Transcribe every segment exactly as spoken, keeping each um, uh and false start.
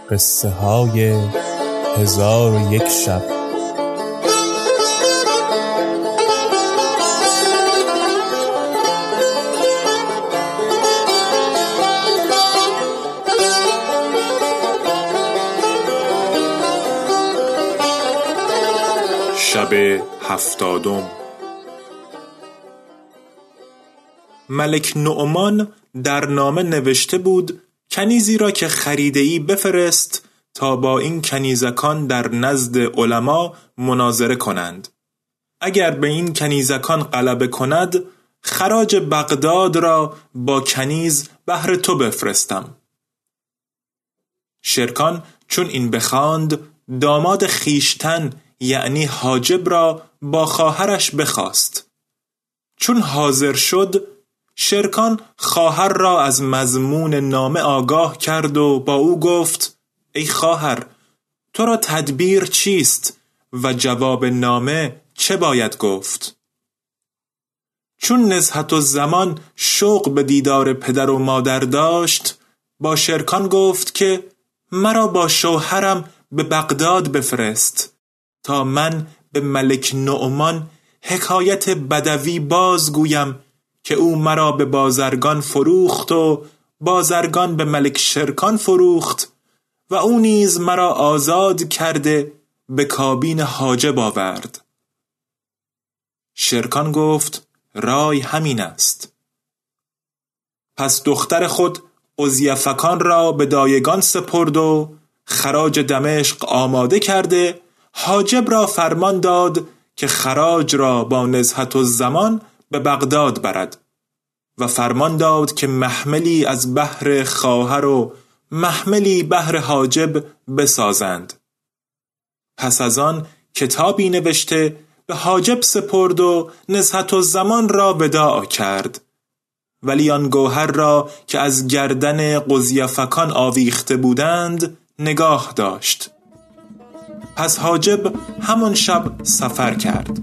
قصه های هزار و یک شب. شب هفتادم. ملک نعمان در نامه نوشته بود کنیزی را که خریده‌ای بفرست تا با این کنیزکان در نزد علما مناظره کنند. اگر به این کنیزکان غلبه کند خراج بغداد را با کنیز بهر تو بفرستم. شرکان چون این بخواند داماد خیشتن یعنی حاجب را با خواهرش بخواست. چون حاضر شد شرکان خواهر را از مضمون نامه آگاه کرد و با او گفت ای خواهر، تو را تدبیر چیست و جواب نامه چه باید گفت؟ چون نزهت الزمان شوق به دیدار پدر و مادر داشت با شرکان گفت که مرا با شوهرم به بغداد بفرست تا من به ملک نعمان حکایت بدوی بازگویم که او مرا به بازرگان فروخت و بازرگان به ملک شرکان فروخت و او نیز مرا آزاد کرده به کابین حاجب آورد. شرکان گفت رای همین است. پس دختر خود قضیفکان را به دایگان سپرد و خراج دمشق آماده کرده حاجب را فرمان داد که خراج را با نزهت الزمان به بغداد برد و فرمان داد که محملی از بهر خواهر و محملی بهر حاجب بسازند. پس از آن کتابی نوشته به حاجب سپرد و نزهت الزمان را وداع کرد، ولی آن گوهر را که از گردن قضیفکان آویخته بودند نگاه داشت. پس حاجب همان شب سفر کرد.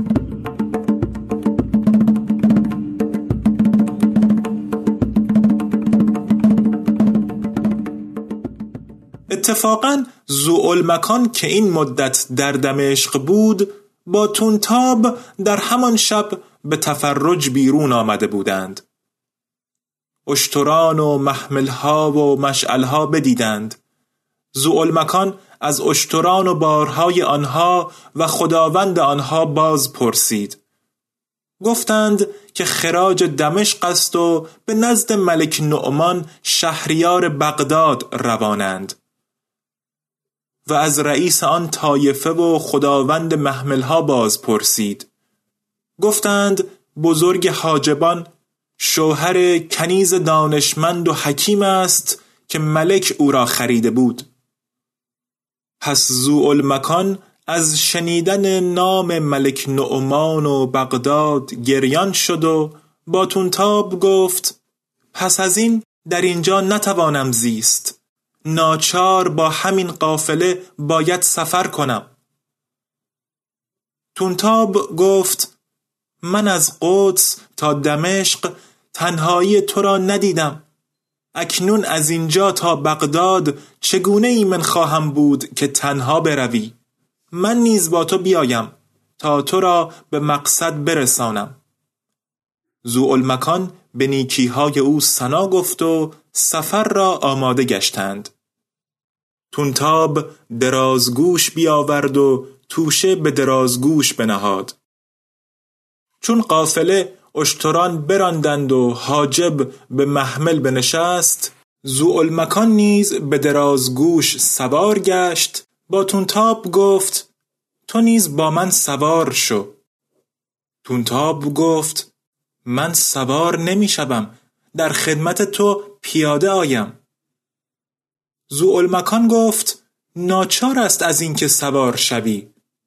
اتفاقاً ذوالمکان که این مدت در دمشق بود با تونتاب در همان شب به تفرج بیرون آمده بودند. اشتران و محملها و مشعلها بدیدند. ذوالمکان از اشتران و بارهای آنها و خداوند آنها باز پرسید. گفتند که خراج دمشق است و به نزد ملک نعمان شهریار بغداد روانند. و از رئیس آن طایفه و خداوند محملها باز پرسید. گفتند بزرگ حاجبان شوهر کنیز دانشمند و حکیم است که ملک او را خریده بود. پس ذوالمکان از شنیدن نام ملک نعمان و بغداد گریان شد و با تونتاب گفت پس از این در اینجا نتوانم زیست، ناچار با همین قافله باید سفر کنم. تونتاب گفت من از قدس تا دمشق تنهایی تو را ندیدم، اکنون از اینجا تا بغداد چگونه ایمن خواهم بود که تنها بروی؟ من نیز با تو بیایم تا تو را به مقصد برسانم. ذوالمکان به نیکیهای او ثنا گفت و سفر را آماده گشتند. تونتاب درازگوش بیاورد و توشه به درازگوش بنهاد. چون قافله اشتران براندند و حاجب به محمل بنشست، ذوالمکان نیز به درازگوش سوار گشت. با تونتاب گفت تو نیز با من سوار شو. تونتاب گفت من سوار نمی شوم، در خدمت تو پیاده آیم. ذوالمکان گفت ناچار است از این که سوار شوی.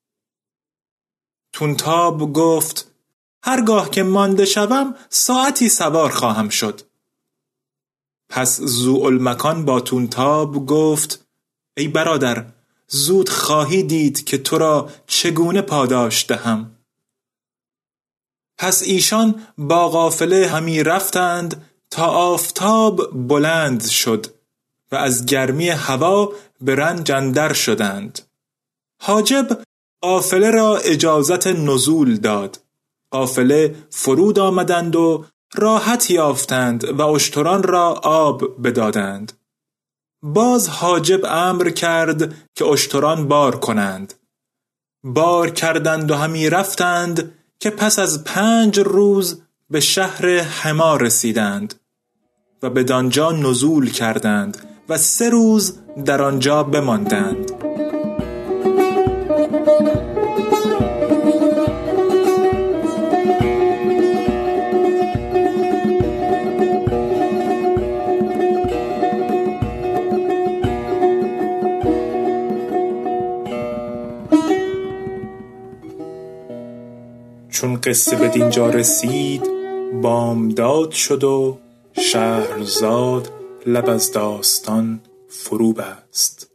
تونتاب گفت هرگاه که مانده شوم ساعتی سوار خواهم شد. پس ذوالمکان با تونتاب گفت ای برادر، زود خواهی دید که تو را چگونه پاداش دهم. پس ایشان با قافله همی رفتند تا آفتاب بلند شد و از گرمی هوا به رنج اندر شدند. حاجب قافله را اجازت نزول داد. قافله فرود آمدند و راحت یافتند و اشتران را آب بدادند. باز حاجب امر کرد که اشتران بار کنند. بار کردند و همی رفتند که پس از پنج روز به شهر حما رسیدند و بدانجا نزول کردند و سه روز در آنجا بماندند. چون قصه به دینجا رسید بامداد شد و شهرزاد لب از داستان فرو بست.